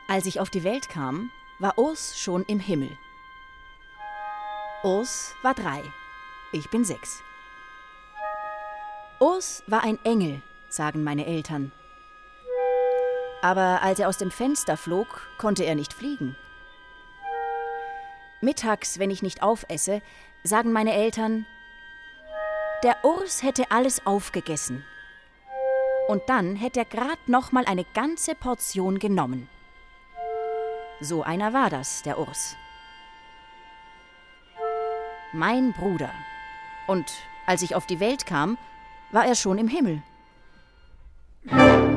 Als ich auf die Welt kam, war Urs schon im Himmel. Urs war 3, ich bin 6. Urs war ein Engel, sagen meine Eltern. Aber als er aus dem Fenster flog, konnte er nicht fliegen. Mittags, wenn ich nicht aufesse, sagen meine Eltern, der Urs hätte alles aufgegessen. Und dann hätte er grad noch mal eine ganze Portion genommen. So einer war das, der Urs. Mein Bruder. Und als ich auf die Welt kam, war er schon im Himmel.